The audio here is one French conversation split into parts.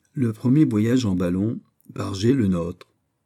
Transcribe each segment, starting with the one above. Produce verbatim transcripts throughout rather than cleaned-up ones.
Le premier voyage en ballon par G. Lenôtre.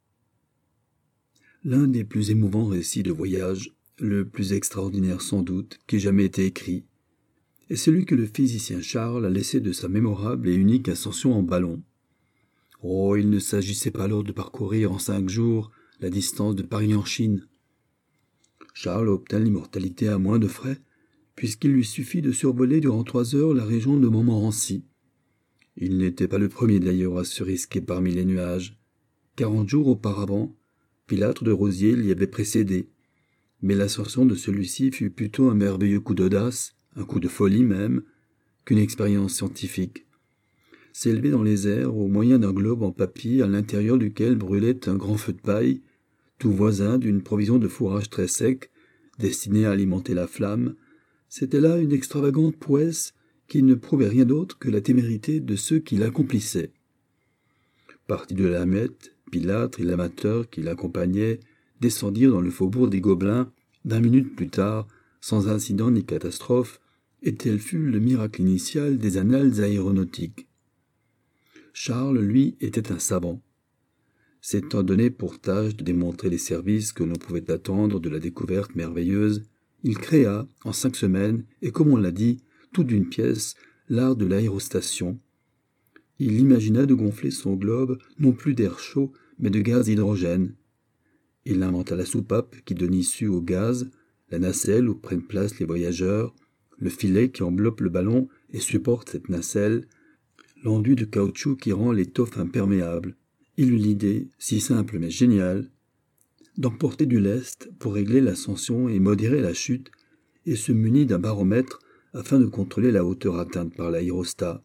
L'un des plus émouvants récits de voyage, le plus extraordinaire sans doute, qui ait jamais été écrit, est celui que le physicien Charles a laissé de sa mémorable et unique ascension en ballon. Oh, il ne s'agissait pas alors de parcourir en cinq jours la distance de Paris en Chine. Charles obtint l'immortalité à moins de frais, puisqu'il lui suffit de survoler durant trois heures la région de Montmorency. Il n'était pas le premier d'ailleurs à se risquer parmi les nuages. Quarante jours auparavant, Pilâtre de Rozier l'y avait précédé, mais l'ascension de celui-ci fut plutôt un merveilleux coup d'audace, un coup de folie même, qu'une expérience scientifique. S'élever dans les airs au moyen d'un globe en papier à l'intérieur duquel brûlait un grand feu de paille, tout voisin d'une provision de fourrage très sec, destinée à alimenter la flamme, c'était là une extravagante prouesse qui ne prouvait rien d'autre que la témérité de ceux qui l'accomplissaient. Partis de la Mette, Pilâtre et l'amateur qui l'accompagnait descendirent dans le faubourg des Gobelins vingt minutes plus tard, sans incident ni catastrophe, et tel fut le miracle initial des annales aéronautiques. Charles, lui, était un savant. S'étant donné pour tâche de démontrer les services que l'on pouvait attendre de la découverte merveilleuse, il créa, en cinq semaines, et comme on l'a dit, tout d'une pièce, l'art de l'aérostation. Il imagina de gonfler son globe non plus d'air chaud, mais de gaz hydrogène. Il inventa la soupape qui donne issue au gaz, la nacelle où prennent place les voyageurs, le filet qui enveloppe le ballon et supporte cette nacelle, l'enduit de caoutchouc qui rend l'étoffe imperméable. Il eut l'idée, si simple mais géniale, d'emporter du lest pour régler l'ascension et modérer la chute, et se munit d'un baromètre afin de contrôler la hauteur atteinte par l'aérostat.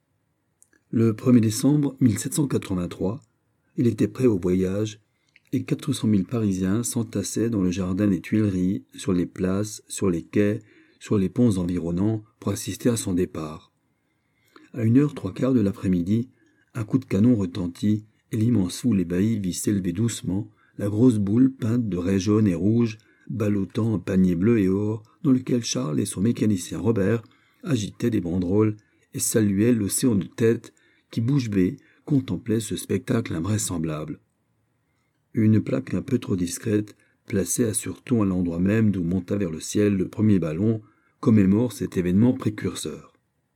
Le premier décembre mille sept cent quatre-vingt-trois, il était prêt au voyage, et quatre cent mille Parisiens s'entassaient dans le jardin des Tuileries, sur les places, sur les quais, sur les ponts environnants, pour assister à son départ. À une heure trois quarts de l'après-midi, un coup de canon retentit, et l'immense foule ébahie vit s'élever doucement la grosse boule peinte de raies jaunes et rouges, ballottant un panier bleu et or dans lequel Charles et son mécanicien Robert agitaient des banderoles et saluaient l'océan de têtes qui, bouche bée, contemplait ce spectacle invraisemblable. Une plaque un peu trop discrète, placée à surtout à l'endroit même d'où monta vers le ciel le premier ballon, commémore cet événement précurseur.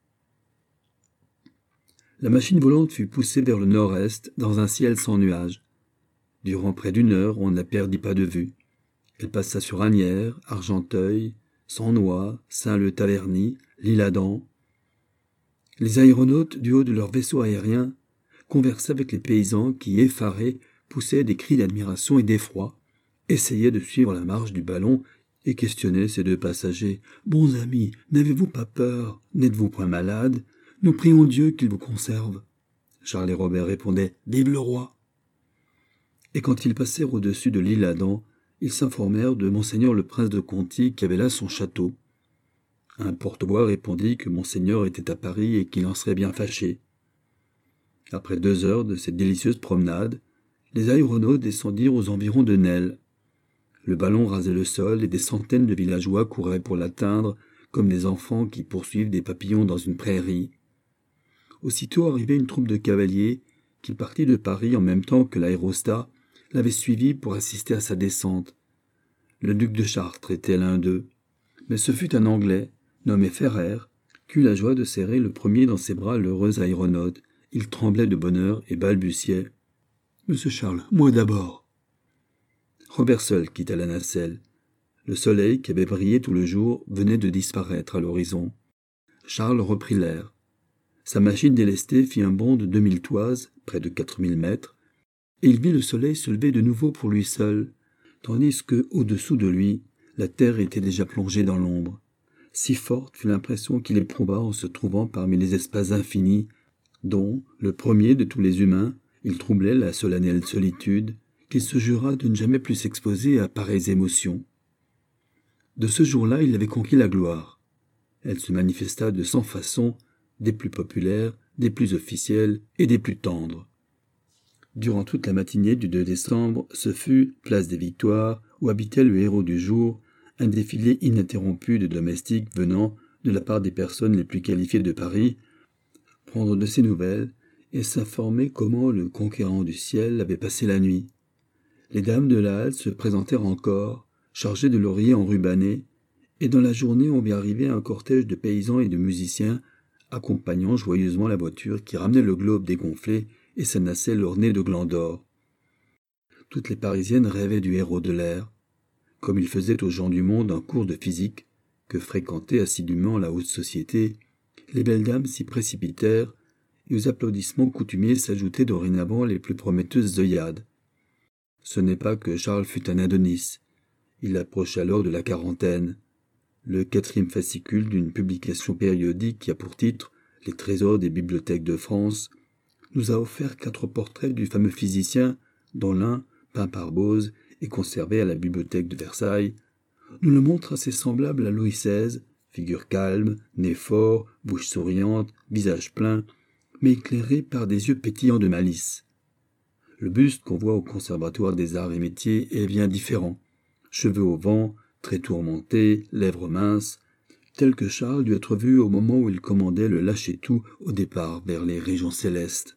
La machine volante fut poussée vers le nord-est, dans un ciel sans nuages. Durant près d'une heure, on ne la perdit pas de vue. Elle passa sur Asnières, Argenteuil, Sannois, Saint-Leu-Taverny, l'Isle-Adam. Les aéronautes, du haut de leur vaisseau aérien, conversaient avec les paysans qui, effarés, poussaient des cris d'admiration et d'effroi, essayaient de suivre la marche du ballon et questionnaient ces deux passagers. « Bons amis, n'avez-vous pas peur? N'êtes-vous point malades? Nous prions Dieu qu'il vous conserve. » Charles et Robert répondaient « Vive le roi !» Et quand ils passèrent au-dessus de l'île Adam, ils s'informèrent de Monseigneur le prince de Conti qui avait là son château. Un porte-voix répondit que Monseigneur était à Paris et qu'il en serait bien fâché. Après deux heures de cette délicieuse promenade, les aéronautes descendirent aux environs de Nesle. Le ballon rasait le sol et des centaines de villageois couraient pour l'atteindre comme des enfants qui poursuivent des papillons dans une prairie. Aussitôt arrivait une troupe de cavaliers qui partit de Paris en même temps que l'aérostat l'avait suivi pour assister à sa descente. Le duc de Chartres était l'un d'eux, mais ce fut un Anglais, nommé Ferrer, qui eut la joie de serrer le premier dans ses bras l'heureux aéronaute. Il tremblait de bonheur et balbutiait « Monsieur Charles, moi d'abord !» Robert seul quitta la nacelle. Le soleil, qui avait brillé tout le jour, venait de disparaître à l'horizon. Charles reprit l'air. Sa machine délestée fit un bond de deux mille toises, près de quatre mille mètres, et il vit le soleil se lever de nouveau pour lui seul, tandis que, au-dessous de lui, la terre était déjà plongée dans l'ombre. Si forte fut l'impression qu'il éprouva en se trouvant parmi les espaces infinis, dont, le premier de tous les humains, il troublait la solennelle solitude, qu'il se jura de ne jamais plus s'exposer à pareilles émotions. De ce jour-là, il avait conquis la gloire. Elle se manifesta de cent façons, des plus populaires, des plus officielles et des plus tendres. Durant toute la matinée du deux décembre, ce fut, place des Victoires, où habitait le héros du jour, un défilé ininterrompu de domestiques venant, de la part des personnes les plus qualifiées de Paris, prendre de ses nouvelles et s'informer comment le conquérant du ciel avait passé la nuit. Les dames de la halte se présentèrent encore, chargées de lauriers enrubannés, et dans la journée on vit arriver un cortège de paysans et de musiciens, accompagnant joyeusement la voiture qui ramenait le globe dégonflé et sa nacelle ornée de glands d'or. Toutes les Parisiennes rêvaient du héros de l'air, comme il faisait aux gens du monde un cours de physique, que fréquentait assidûment la haute société. Les belles dames s'y précipitèrent, et aux applaudissements coutumiers s'ajoutaient dorénavant les plus prometteuses œillades. Ce n'est pas que Charles fût un Adonis. Il approche alors de la quarantaine. Le quatrième fascicule d'une publication périodique qui a pour titre « Les trésors des bibliothèques de France » nous a offert quatre portraits du fameux physicien, dont l'un, peint par Boze, est conservé à la bibliothèque de Versailles, nous le montre assez semblable à Louis seize, figure calme, nez fort, bouche souriante, visage plein, mais éclairé par des yeux pétillants de malice. Le buste qu'on voit au Conservatoire des Arts et Métiers est bien différent. Cheveux au vent, traits tourmentés, lèvres minces, tel que Charles dut être vu au moment où il commandait le lâcher-tout au départ vers les régions célestes.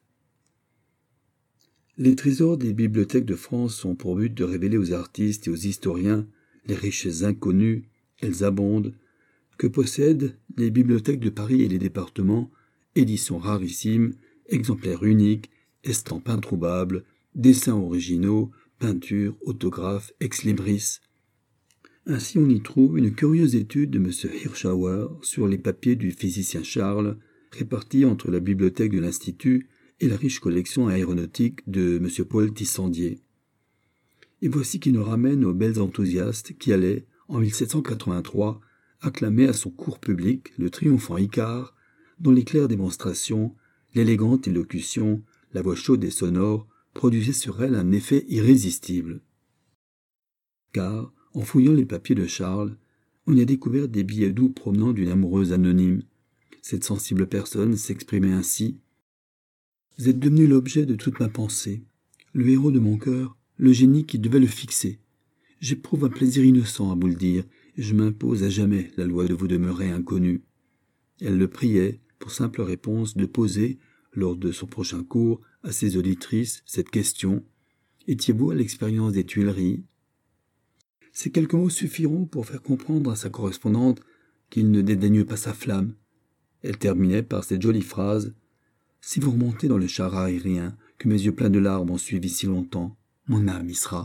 Les trésors des bibliothèques de France ont pour but de révéler aux artistes et aux historiens les richesses inconnues, elles abondent, que possèdent les bibliothèques de Paris et les départements, éditions rarissimes, exemplaires uniques, estampes introuvables, dessins originaux, peintures, autographes, ex-libris. Ainsi on y trouve une curieuse étude de M. Hirschauer sur les papiers du physicien Charles, répartis entre la bibliothèque de l'Institut et la riche collection aéronautique de M. Paul Tissandier. Et voici qui nous ramène aux belles enthousiastes qui allaient, en mille sept cent quatre-vingt-trois, acclamer à son cours public le triomphant Icare, dont les claires démonstrations, l'élégante élocution, la voix chaude et sonore produisaient sur elle un effet irrésistible. Car, en fouillant les papiers de Charles, on y a découvert des billets doux provenant d'une amoureuse anonyme. Cette sensible personne s'exprimait ainsi. « Vous êtes devenu l'objet de toute ma pensée, le héros de mon cœur, le génie qui devait le fixer. J'éprouve un plaisir innocent à vous le dire, et je m'impose à jamais la loi de vous demeurer inconnu. » Elle le priait, pour simple réponse, de poser, lors de son prochain cours, à ses auditrices cette question. « Étiez-vous à l'expérience des Tuileries ?» Ces quelques mots suffiront pour faire comprendre à sa correspondante qu'il ne dédaignait pas sa flamme. Elle terminait par cette jolie phrase. « Si vous remontez dans le char aérien, que mes yeux pleins de larmes ont suivi si longtemps, mon âme y sera. »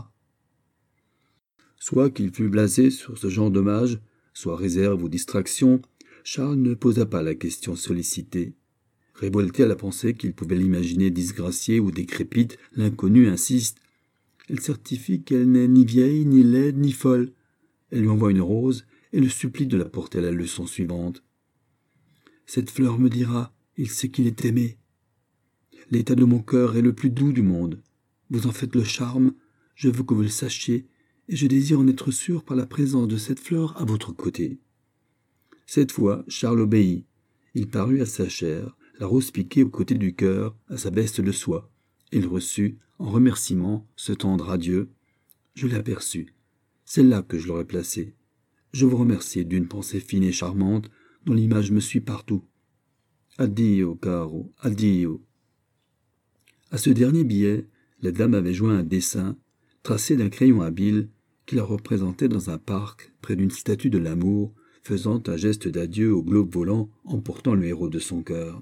Soit qu'il fût blasé sur ce genre d'hommage, soit réserve ou distraction, Charles ne posa pas la question sollicitée. Révolté à la pensée qu'il pouvait l'imaginer disgraciée ou décrépite, l'inconnue insiste. Elle certifie qu'elle n'est ni vieille, ni laide, ni folle. Elle lui envoie une rose et le supplie de la porter à la leçon suivante. Cette fleur me dira, il sait qu'il est aimé. L'état de mon cœur est le plus doux du monde. Vous en faites le charme, je veux que vous le sachiez, et je désire en être sûr par la présence de cette fleur à votre côté. Cette fois, Charles obéit. Il parut à sa chair, la rose piquée au côté du cœur, à sa veste de soie. Il reçut, en remerciement, ce tendre adieu. Je l'ai aperçue. C'est là que je l'aurais placée. Je vous remercie d'une pensée fine et charmante, dont l'image me suit partout. Addio, caro, addio. À ce dernier billet, la dame avait joint un dessin, tracé d'un crayon habile, qui la représentait dans un parc, près d'une statue de l'amour, faisant un geste d'adieu au globe volant, emportant le héros de son cœur.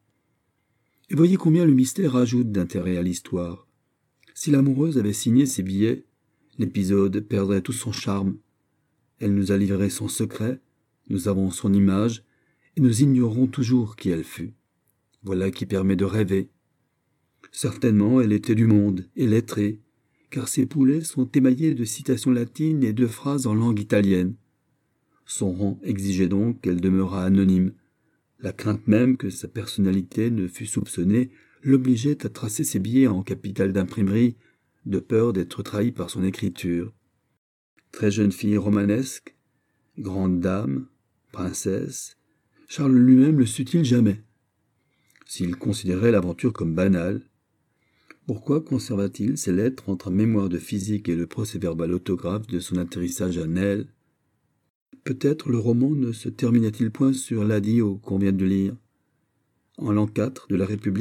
Et voyez combien le mystère ajoute d'intérêt à l'histoire. Si l'amoureuse avait signé ces billets, l'épisode perdrait tout son charme. Elle nous a livré son secret, nous avons son image, et nous ignorons toujours qui elle fut. Voilà qui permet de rêver. Certainement, elle était du monde, et lettrée, car ses poulets sont émaillés de citations latines et de phrases en langue italienne. Son rang exigeait donc qu'elle demeurât anonyme. La crainte même que sa personnalité ne fût soupçonnée l'obligeait à tracer ses billets en capital d'imprimerie, de peur d'être trahi par son écriture. Très jeune fille romanesque, grande dame, princesse, Charles lui-même le sut-il jamais. S'il considérait l'aventure comme banale, pourquoi conserva-t-il ces lettres entre un mémoire de physique et le procès-verbal autographe de son atterrissage à Nesle? Peut-être le roman ne se termina-t-il point sur l'addio qu'on vient de lire. En l'an quatre de la République,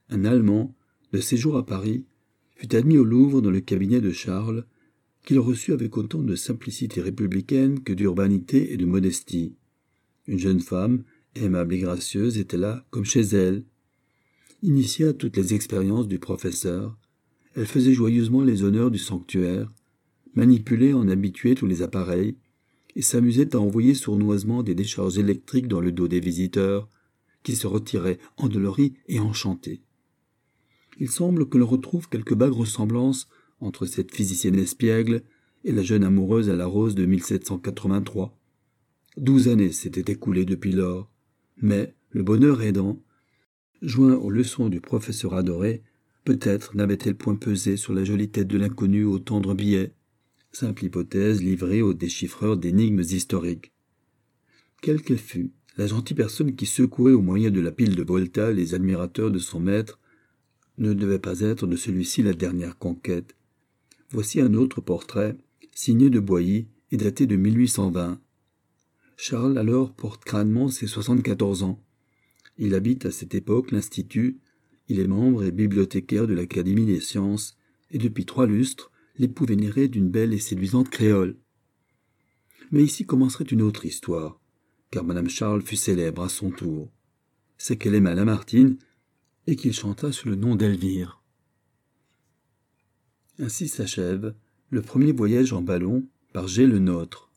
un Allemand, de séjour à Paris, fut admis au Louvre dans le cabinet de Charles, qu'il reçut avec autant de simplicité républicaine que d'urbanité et de modestie. Une jeune femme, aimable et gracieuse, était là, comme chez elle. Initiée à toutes les expériences du professeur, elle faisait joyeusement les honneurs du sanctuaire, manipulait en habituait tous les appareils, et s'amusait à envoyer sournoisement des décharges électriques dans le dos des visiteurs, qui se retiraient endoloris et enchantés. Il semble que l'on retrouve quelque vague ressemblance entre cette physicienne espiègle et la jeune amoureuse à la rose de mille sept cent quatre-vingt-trois. Douze années s'étaient écoulées depuis lors, mais, le bonheur aidant, joint aux leçons du professeur adoré, peut-être n'avait-elle point pesé sur la jolie tête de l'inconnu au tendre billet, simple hypothèse livrée aux déchiffreurs d'énigmes historiques. Quelle qu'elle fût, la gentille personne qui secouait au moyen de la pile de Volta les admirateurs de son maître ne devait pas être de celui-ci la dernière conquête. Voici un autre portrait, signé de Boilly et daté de mille huit cent vingt. Charles alors porte crânement ses soixante-quatorze ans. Il habite à cette époque l'Institut, il est membre et bibliothécaire de l'Académie des sciences, et depuis trois lustres, l'époux vénéré d'une belle et séduisante créole. Mais ici commencerait une autre histoire, car Madame Charles fut célèbre à son tour. C'est qu'elle aima Lamartine, et qu'il chanta sous le nom d'Elvire. Ainsi s'achève le premier voyage en ballon par G. Le Nôtre.